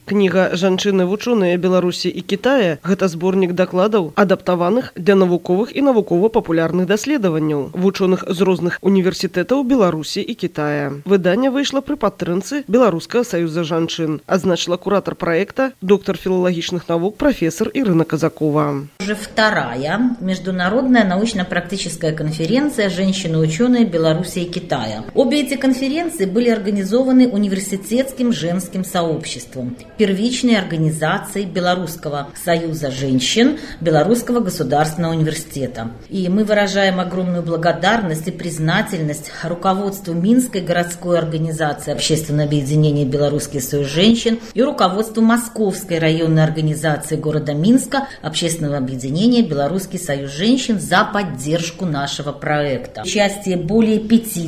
Кніга «Жанчыны-вучоныя Беларусі і Кітая» – гэта зборнік дакладаў, адаптаваных для навуковых і навукова-папулярных даследаванняў вучоных з розных універсітэтаў Беларусі і Кітая. Выданне выйшла пры падтрымцы Беларускага саюза жанчын, азначыла куратор проекта, доктор филологичных наук, профессор Ирина Казакова. Уже вторая международная научно-практическая конференция «Женщины-ученые Беларуси и Китая». Обе эти конференции были организованы университетским женским сообществом, первичной организацией Белорусского союза женщин Белорусского государственного университета. И мы выражаем огромную благодарность и признательность руководству Минской городской организации Общественного объединения Белорусский союз женщин и руководству Московской районной организации города Минска Общественного объединения Белорусский союз женщин за поддержку нашего проекта. Участие более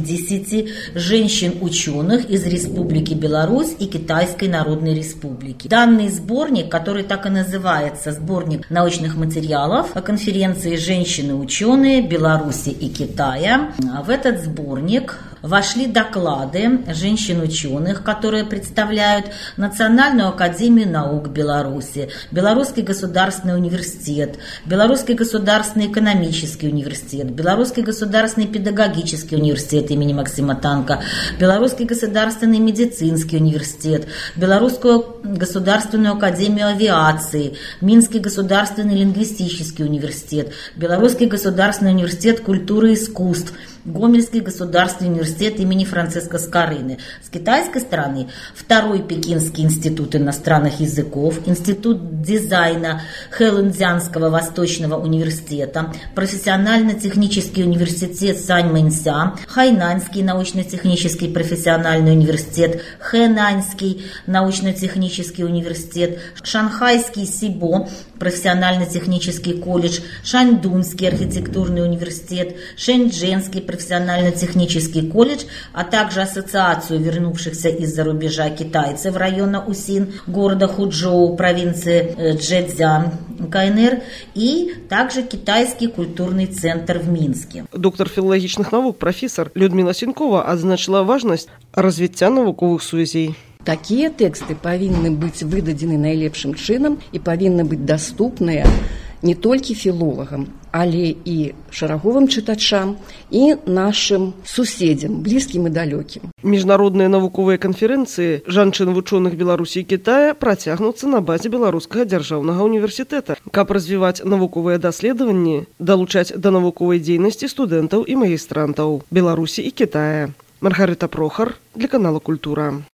50 женщин-ученых из Республики Беларусь и Китайской Народной Республики. Данный сборник, который так и называется, сборник научных материалов о конференции «Женщины-ученые Беларуси и Китая», в этот сборник вошли доклады женщин-ученых, которые представляют Национальную академию наук Беларуси, Белорусский государственный университет, Белорусский государственный экономический университет, Белорусский государственный педагогический университет имени Максима Танка, Белорусский государственный медицинский университет, Белорусскую государственную академию авиации, Минский государственный лингвистический университет, Белорусский государственный университет культуры и искусств, Гомельский государственный университет имени Франциска Скорыны. С китайской стороны Второй Пекинский институт иностранных языков, Институт дизайна Хэлэнцзянского Восточного университета, Профессионально-технический университет Саньмэнься, Хайнаньский научно-технический профессиональный университет, Хэнаньский научно-технический университет, Шанхайский СИБО профессионально-технический колледж, Шаньдунский архитектурный университет, Шэньчжэнский профессионально-технический колледж, а также Ассоциацию вернувшихся из-за рубежа китайцев района Усин, города Хучжоу, провинции Чжэцзян, КНР, и также Китайский культурный центр в Минске. Доктор филологичных наук, профессор Людмила Сенкова азначила важность развіцця навуковых сувязей. Такія тэксты павінны быць выдадзены найлепшым чынам і павінны быць даступныя не толькі філолагам, але і шараговым чытачам і нашым суседзям, блізкім і далёкім. Міжнародныя навуковыя канферэнцыі жанчын-вучоных Беларусі і Китая працягнуцца на базе Беларускага дзяржаўнага універсітэта, каб развіваць навуковыя даследаванні, далучаць да навуковай дзейнасці студэнтаў і магістрантаў Беларусі і Китая. Маргарита Прохор для канала «Культура».